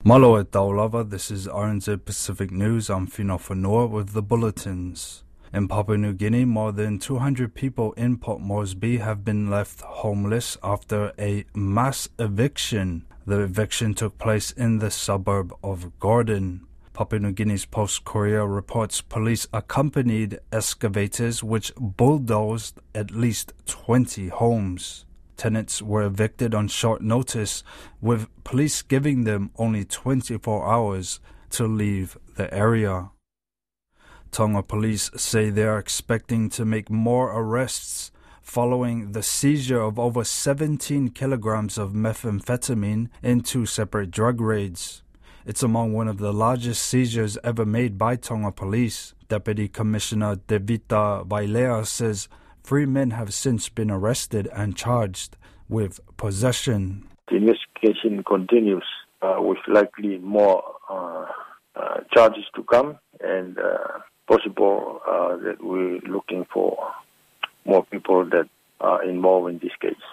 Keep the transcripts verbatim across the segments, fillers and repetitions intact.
Malo at Daulava, this is R N Z Pacific News. I'm Fino Fanua with the bulletins. In Papua New Guinea, more than two hundred people in Port Moresby have been left homeless after a mass eviction. The eviction took place in the suburb of Gordon. Papua New Guinea's Post-Courier reports police accompanied excavators which bulldozed at least twenty homes. Tenants were evicted on short notice, with police giving them only twenty-four hours to leave the area. Tonga police say they are expecting to make more arrests following the seizure of over seventeen kilograms of methamphetamine in two separate drug raids. It's among one of the largest seizures ever made by Tonga police. Deputy Commissioner Devita Vailea says three men have since been arrested and charged with possession. The investigation continues uh, with likely more uh, uh, charges to come, and uh, possible uh, that we're looking for more people that are involved in this case.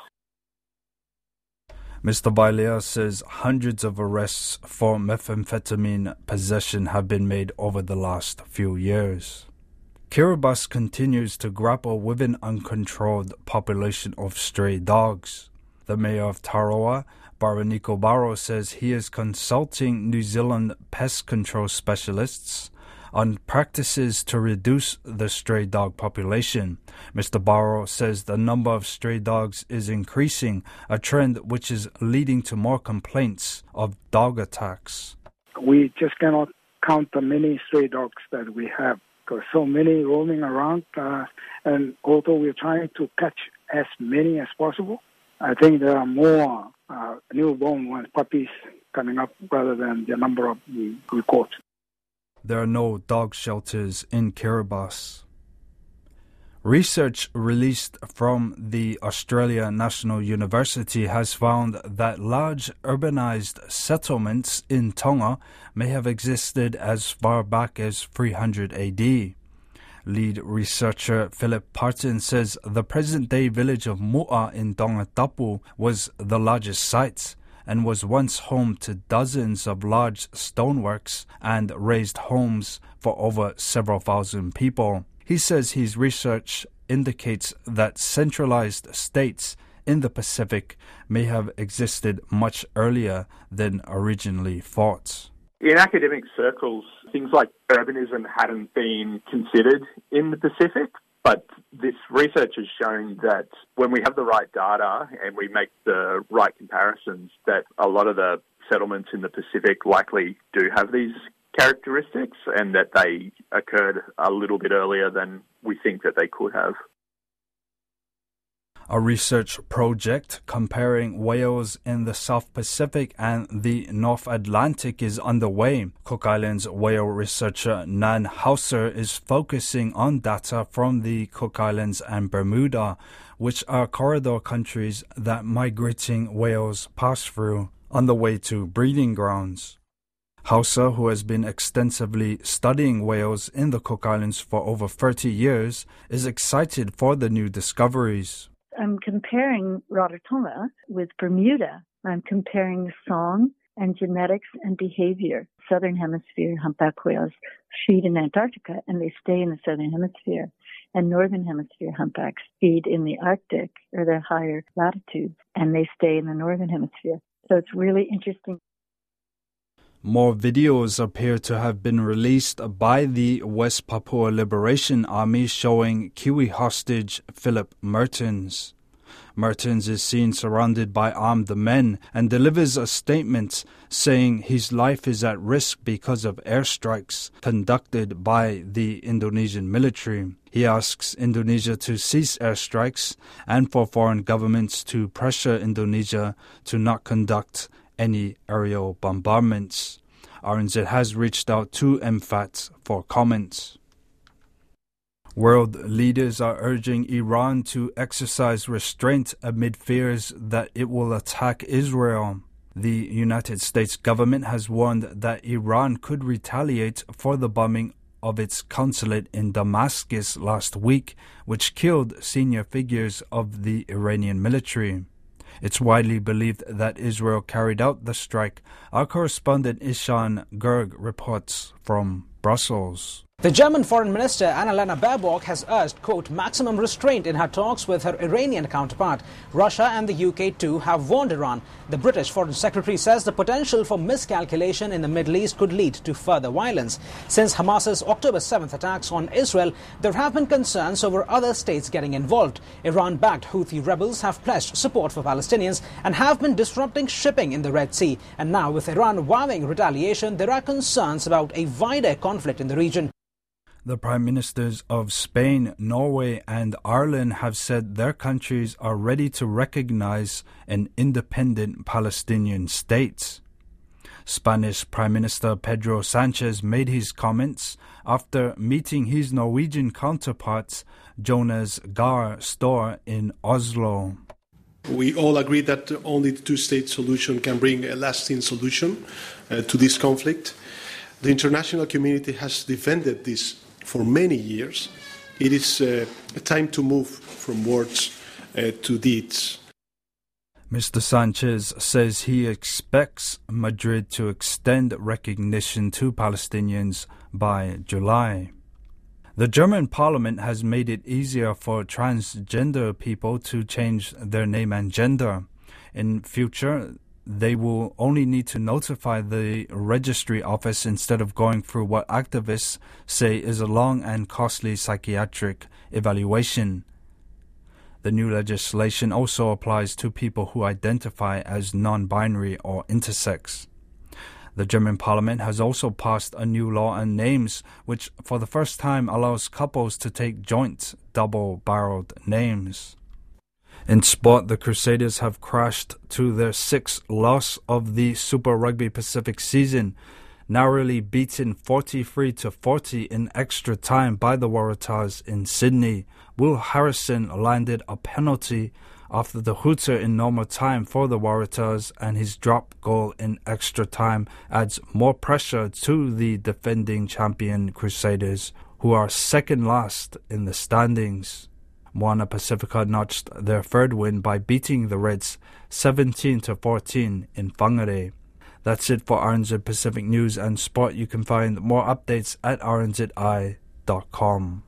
Mister Vailea says hundreds of arrests for methamphetamine possession have been made over the last few years. Kiribati continues to grapple with an uncontrolled population of stray dogs. The mayor of Tarawa, Baraniko Barrow, says he is consulting New Zealand pest control specialists on practices to reduce the stray dog population. Mister Barrow says the number of stray dogs is increasing, a trend which is leading to more complaints of dog attacks. We just cannot count the many stray dogs that we have. Because so many roaming around, uh, and although we're trying to catch as many as possible, I think there are more uh, newborn ones, puppies, coming up rather than the number of we record. There are no dog shelters in Kiribati. Research released from the Australia National University has found that large urbanized settlements in Tonga may have existed as far back as three hundred A D. Lead researcher Philip Parton says the present-day village of Mu'a in Tongatapu was the largest site and was once home to dozens of large stoneworks and raised homes for over several thousand people. He says his research indicates that centralized states in the Pacific may have existed much earlier than originally thought. In academic circles, things like urbanism hadn't been considered in the Pacific, but this research has shown that when we have the right data and we make the right comparisons, that a lot of the settlements in the Pacific likely do have these characteristics and that they occurred a little bit earlier than we think that they could have. A research project comparing whales in the South Pacific and the North Atlantic is underway. Cook Islands whale researcher Nan Hauser is focusing on data from the Cook Islands and Bermuda, which are corridor countries that migrating whales pass through on the way to breeding grounds. Hauser, who has been extensively studying whales in the Cook Islands for over thirty years, is excited for the new discoveries. I'm comparing Rarotonga with Bermuda. I'm comparing song and genetics and behavior. Southern Hemisphere humpback whales feed in Antarctica and they stay in the Southern Hemisphere. And Northern Hemisphere humpbacks feed in the Arctic or the higher latitudes and they stay in the Northern Hemisphere. So it's really interesting. More videos appear to have been released by the West Papua Liberation Army showing Kiwi hostage Philip Mertens. Mertens is seen surrounded by armed men and delivers a statement saying his life is at risk because of airstrikes conducted by the Indonesian military. He asks Indonesia to cease airstrikes and for foreign governments to pressure Indonesia to not conduct any aerial bombardments. R N Z has reached out to M FAT for comments. World leaders are urging Iran to exercise restraint amid fears that it will attack Israel. The United States government has warned that Iran could retaliate for the bombing of its consulate in Damascus last week, which killed senior figures of the Iranian military. It's widely believed that Israel carried out the strike. Our correspondent Ishan Gerg reports from Brussels. The German Foreign Minister Annalena Baerbock has urged, quote, maximum restraint in her talks with her Iranian counterpart. Russia and the U K too have warned Iran. The British Foreign Secretary says the potential for miscalculation in the Middle East could lead to further violence. Since Hamas's October seventh attacks on Israel, there have been concerns over other states getting involved. Iran-backed Houthi rebels have pledged support for Palestinians and have been disrupting shipping in the Red Sea. And now with Iran vowing retaliation, there are concerns about a wider conflict in the region. The Prime Ministers of Spain, Norway and Ireland have said their countries are ready to recognize an independent Palestinian state. Spanish Prime Minister Pedro Sanchez made his comments after meeting his Norwegian counterpart Jonas Gahr Store in Oslo. We all agree that only the two-state solution can bring a lasting solution uh, to this conflict. The international community has defended this for many years. It is uh, time to move from words uh, to deeds. Mister Sanchez says he expects Madrid to extend recognition to Palestinians by July. The German parliament has made it easier for transgender people to change their name and gender. In future, they will only need to notify the registry office instead of going through what activists say is a long and costly psychiatric evaluation. The new legislation also applies to people who identify as non-binary or intersex. The German parliament has also passed a new law on names, which for the first time allows couples to take joint double-barreled names. In sport, the Crusaders have crashed to their sixth loss of the Super Rugby Pacific season, narrowly beaten forty-three to forty in extra time by the Waratahs in Sydney. Will Harrison landed a penalty after the hooter in normal time for the Waratahs, and his drop goal in extra time adds more pressure to the defending champion Crusaders, who are second last in the standings. Moana Pacifica notched their third win by beating the Reds seventeen to fourteen in Whangarei. That's it for R N Z Pacific News and Sport. You can find more updates at r n z i dot com.